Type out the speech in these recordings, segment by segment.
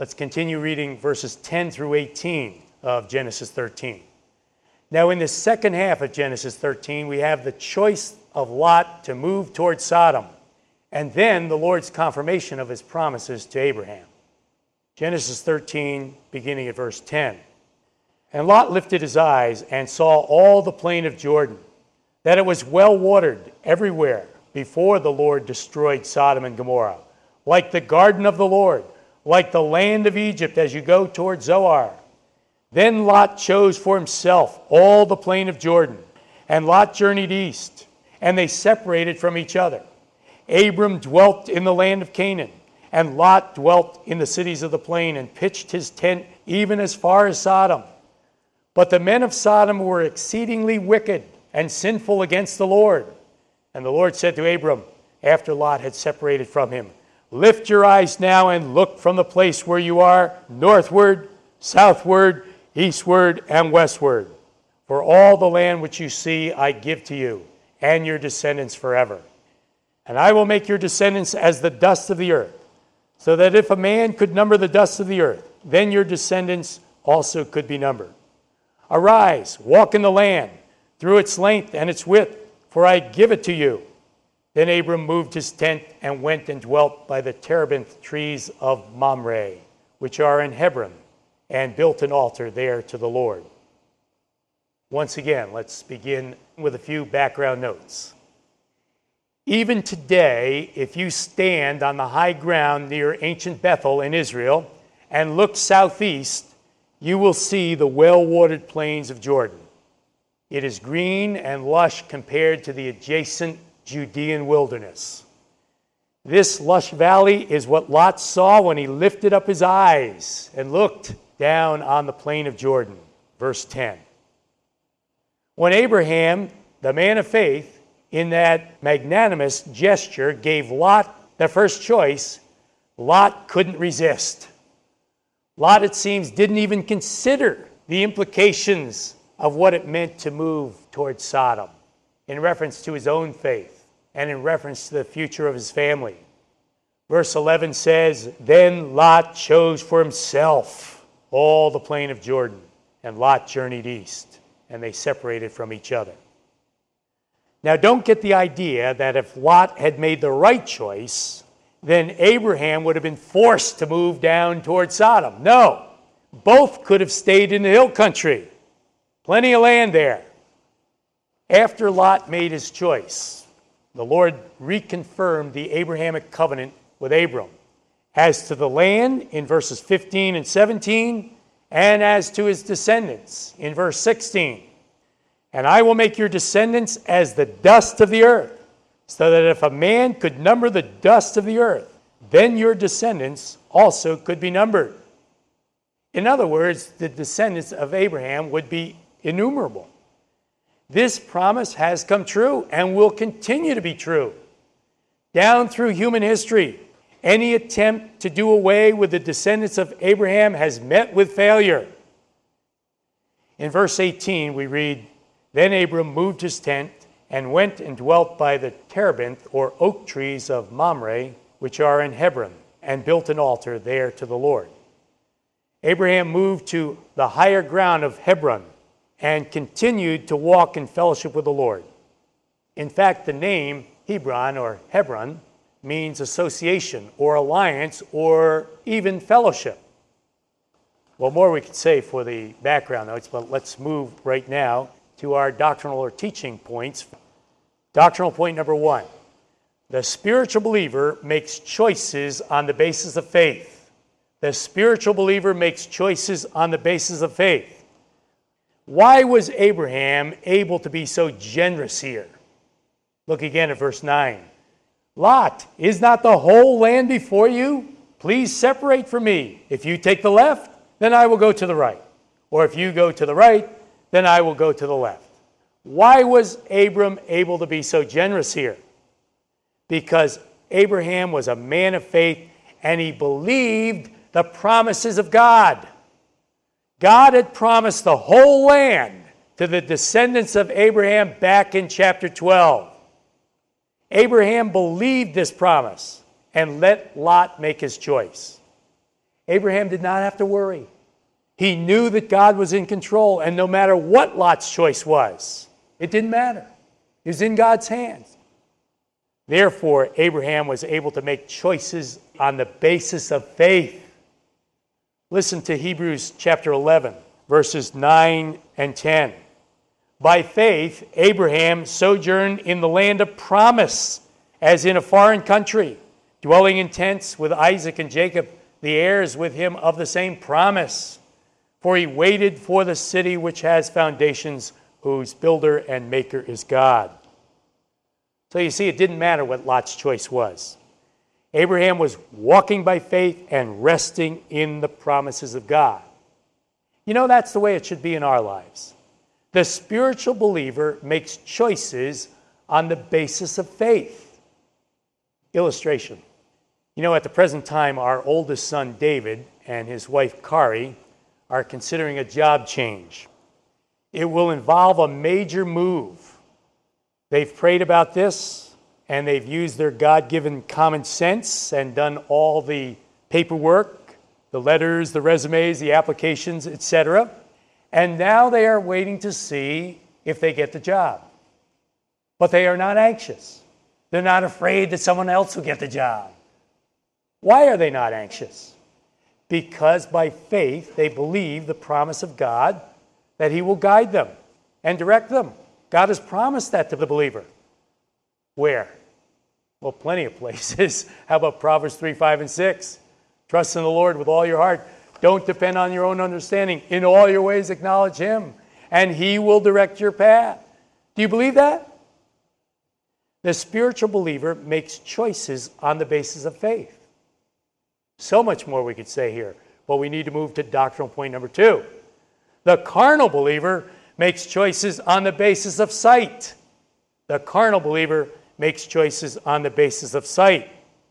Let's continue reading verses 10 through 18 of Genesis 13. Now, in the second half of Genesis 13, we have the choice of Lot to move towards Sodom, and then the Lord's confirmation of his promises to Abraham. Genesis 13, beginning at verse 10. And Lot lifted his eyes and saw all the plain of Jordan, that it was well watered everywhere before the Lord destroyed Sodom and Gomorrah, like the garden of the Lord, like the land of Egypt as you go toward Zoar. Then Lot chose for himself all the plain of Jordan, and Lot journeyed east, and they separated from each other. Abram dwelt in the land of Canaan, and Lot dwelt in the cities of the plain, and pitched his tent even as far as Sodom. But the men of Sodom were exceedingly wicked and sinful against the Lord. And the Lord said to Abram, after Lot had separated from him, lift your eyes now and look from the place where you are, northward, southward, eastward, and westward. For all the land which you see I give to you, and your descendants forever. And I will make your descendants as the dust of the earth, so that if a man could number the dust of the earth, then your descendants also could be numbered. Arise, walk in the land, through its length and its width, for I give it to you. Then Abram moved his tent and went and dwelt by the terebinth trees of Mamre, which are in Hebron, and built an altar there to the Lord. Once again, let's begin with a few background notes. Even today, if you stand on the high ground near ancient Bethel in Israel and look southeast, you will see the well-watered plains of Jordan. It is green and lush compared to the adjacent Judean wilderness. This lush valley is what Lot saw when he lifted up his eyes and looked down on the plain of Jordan. Verse 10. When Abraham, the man of faith, in that magnanimous gesture gave Lot the first choice, Lot couldn't resist. Lot, it seems, didn't even consider the implications of what it meant to move towards Sodom in reference to his own faith and in reference to the future of his family. Verse 11 says, then Lot chose for himself all the plain of Jordan, and Lot journeyed east, and they separated from each other. Now, don't get the idea that if Lot had made the right choice, then Abraham would have been forced to move down towards Sodom. No, both could have stayed in the hill country. Plenty of land there. After Lot made his choice, the Lord reconfirmed the Abrahamic covenant with Abram as to the land in verses 15 and 17, and as to his descendants in verse 16. And I will make your descendants as the dust of the earth, so that if a man could number the dust of the earth, then your descendants also could be numbered. In other words, the descendants of Abraham would be innumerable. This promise has come true and will continue to be true. Down through human history, any attempt to do away with the descendants of Abraham has met with failure. In verse 18, we read, then Abram moved his tent and went and dwelt by the terebinth, or oak trees of Mamre, which are in Hebron, and built an altar there to the Lord. Abraham moved to the higher ground of Hebron and continued to walk in fellowship with the Lord. In fact, the name Hebron or Hebron means association or alliance or even fellowship. Well, more we could say for the background notes, but let's move right now to our doctrinal or teaching points. Doctrinal point number 1. The spiritual believer makes choices on the basis of faith. The spiritual believer makes choices on the basis of faith. Why was Abraham able to be so generous here? Look again at verse 9. Lot, is not the whole land before you? Please separate from me. If you take the left, then I will go to the right. Or if you go to the right, then I will go to the left. Why was Abram able to be so generous here? Because Abraham was a man of faith and he believed the promises of God. God had promised the whole land to the descendants of Abraham back in chapter 12. Abraham believed this promise and let Lot make his choice. Abraham did not have to worry. He knew that God was in control, and no matter what Lot's choice was, it didn't matter. It was in God's hands. Therefore, Abraham was able to make choices on the basis of faith. Listen to Hebrews chapter 11, verses 9 and 10. By faith, Abraham sojourned in the land of promise, as in a foreign country, dwelling in tents with Isaac and Jacob, the heirs with him of the same promise. For he waited for the city which has foundations, whose builder and maker is God. So you see, it didn't matter what Lot's choice was. Abraham was walking by faith and resting in the promises of God. You know, that's the way it should be in our lives. The spiritual believer makes choices on the basis of faith. Illustration. You know, at the present time, our oldest son, David, and his wife, Kari, are considering a job change. It will involve a major move. They've prayed about this, and they've used their God-given common sense and done all the paperwork, the letters, the resumes, the applications, etc. And now they are waiting to see if they get the job. But they are not anxious. They're not afraid that someone else will get the job. Why are they not anxious? Because by faith they believe the promise of God that he will guide them and direct them. God has promised that to the believer. Where? Well, plenty of places. How about Proverbs 3, 5, and 6? Trust in the Lord with all your heart. Don't depend on your own understanding. In all your ways acknowledge him, and he will direct your path. Do you believe that? The spiritual believer makes choices on the basis of faith. So much more we could say here, but we need to move to doctrinal point number 2. The carnal believer makes choices on the basis of sight. The carnal believer makes choices on the basis of sight.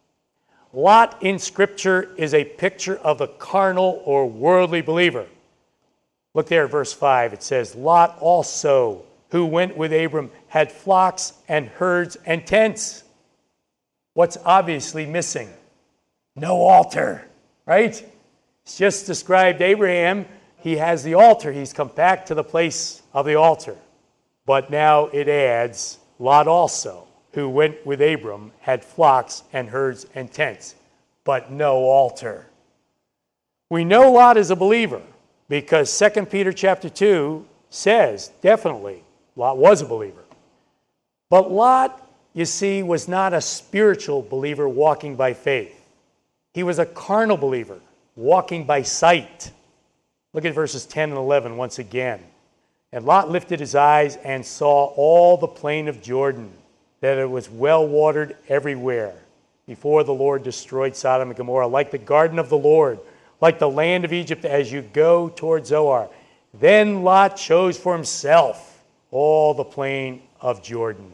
Lot in Scripture is a picture of the carnal or worldly believer. Look there at verse 5. It says, Lot also, who went with Abram, had flocks and herds and tents. What's obviously missing? No altar, right? It's just described Abraham. He has the altar. He's come back to the place of the altar. But now it adds, Lot also, who went with Abram, had flocks and herds and tents, but no altar. We know Lot is a believer because 2 Peter chapter 2 says, definitely, Lot was a believer. But Lot, you see, was not a spiritual believer walking by faith. He was a carnal believer walking by sight. Look at verses 10 and 11 once again. And Lot lifted his eyes and saw all the plain of Jordan, that it was well watered everywhere, before the Lord destroyed Sodom and Gomorrah, like the garden of the Lord, like the land of Egypt as you go toward Zoar. Then Lot chose for himself all the plain of Jordan.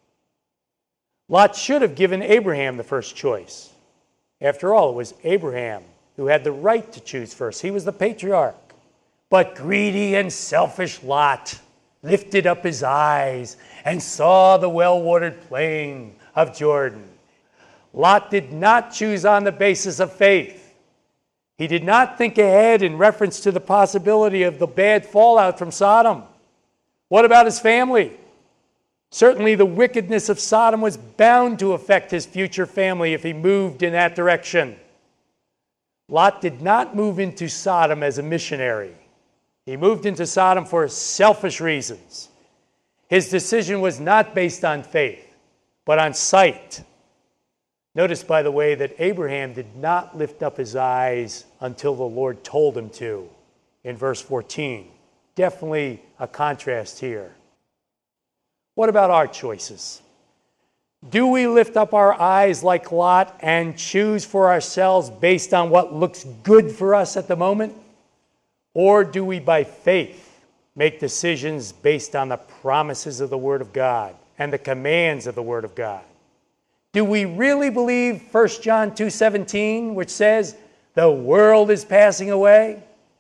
Lot should have given Abraham the first choice. After all, it was Abraham who had the right to choose first. He was the patriarch. But greedy and selfish Lot lifted up his eyes and saw the well-watered plain of Jordan. Lot did not choose on the basis of faith. He did not think ahead in reference to the possibility of the bad fallout from Sodom. What about his family? Certainly the wickedness of Sodom was bound to affect his future family if he moved in that direction. Lot did not move into Sodom as a missionary. He moved into Sodom for selfish reasons. His decision was not based on faith, but on sight. Notice, by the way, that Abraham did not lift up his eyes until the Lord told him to, in verse 14. Definitely a contrast here. What about our choices? Do we lift up our eyes like Lot and choose for ourselves based on what looks good for us at the moment? Or do we, by faith, make decisions based on the promises of the Word of God and the commands of the Word of God? Do we really believe 1 John 2:17, which says, the world is passing away?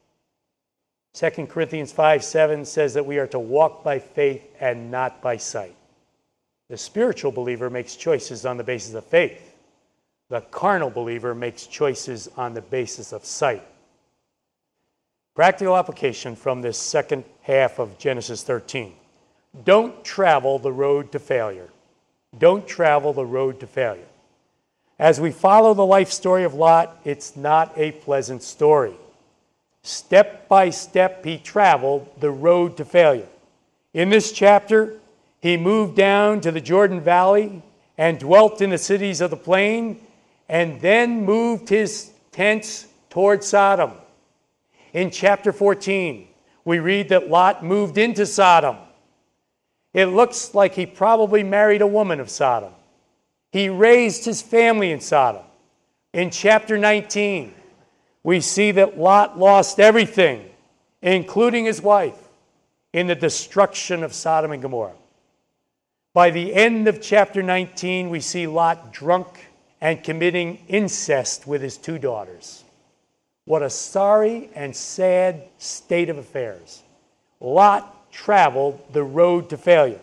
2 Corinthians 5:7 says that we are to walk by faith and not by sight. The spiritual believer makes choices on the basis of faith. The carnal believer makes choices on the basis of sight. Practical application from this second half of Genesis 13. Don't travel the road to failure. Don't travel the road to failure. As we follow the life story of Lot, it's not a pleasant story. Step by step, he traveled the road to failure. In this chapter, he moved down to the Jordan Valley and dwelt in the cities of the plain, and then moved his tents toward Sodom. In chapter 14, we read that Lot moved into Sodom. It looks like he probably married a woman of Sodom. He raised his family in Sodom. In chapter 19, we see that Lot lost everything, including his wife, in the destruction of Sodom and Gomorrah. By the end of chapter 19, we see Lot drunk and committing incest with his 2 daughters. What a sorry and sad state of affairs. Lot traveled the road to failure.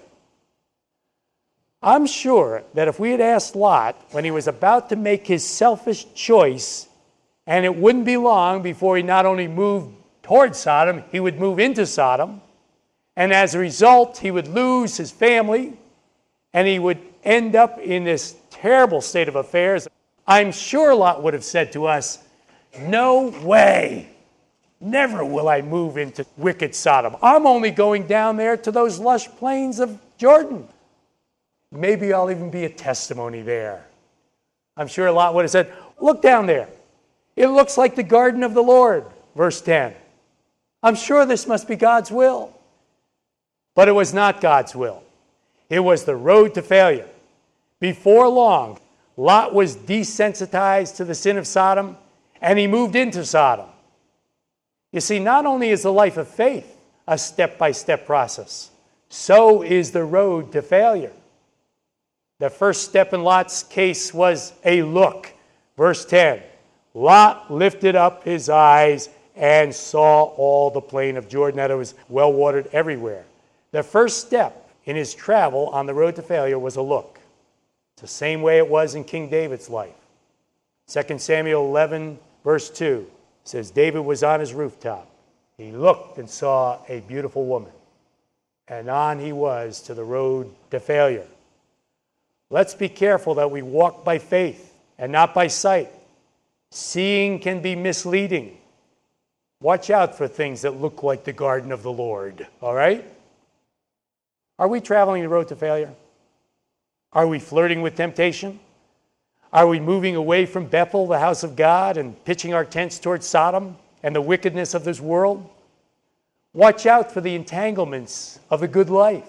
I'm sure that if we had asked Lot when he was about to make his selfish choice, and it wouldn't be long before he not only moved toward Sodom, he would move into Sodom, and as a result, he would lose his family, and he would end up in this terrible state of affairs. I'm sure Lot would have said to us, "No way. Never will I move into wicked Sodom. I'm only going down there to those lush plains of Jordan. Maybe I'll even be a testimony there." I'm sure Lot would have said, "Look down there. It looks like the garden of the Lord," verse 10. I'm sure this must be God's will. But it was not God's will. It was the road to failure. Before long, Lot was desensitized to the sin of Sodom, and he moved into Sodom. You see, not only is the life of faith a step-by-step process, so is the road to failure. The first step in Lot's case was a look. Verse 10, Lot lifted up his eyes and saw all the plain of Jordan, that it was well-watered everywhere. The first step in his travel on the road to failure was a look. It's the same way it was in King David's life. 2 Samuel 11, verse 2 says, David was on his rooftop. He looked and saw a beautiful woman, and on he was to the road to failure. Let's be careful that we walk by faith and not by sight. Seeing can be misleading. Watch out for things that look like the garden of the Lord, all right? Are we traveling the road to failure? Are we flirting with temptation? Are we moving away from Bethel, the house of God, and pitching our tents towards Sodom and the wickedness of this world? Watch out for the entanglements of the good life.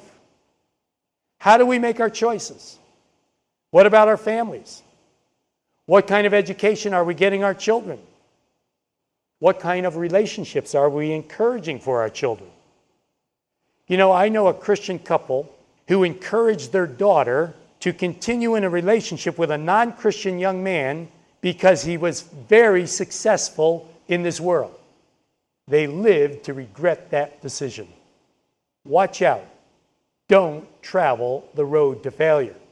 How do we make our choices? What about our families? What kind of education are we getting our children? What kind of relationships are we encouraging for our children? You know, I know a Christian couple who encouraged their daughter to continue in a relationship with a non-Christian young man because he was very successful in this world. They lived to regret that decision. Watch out. Don't travel the road to failure.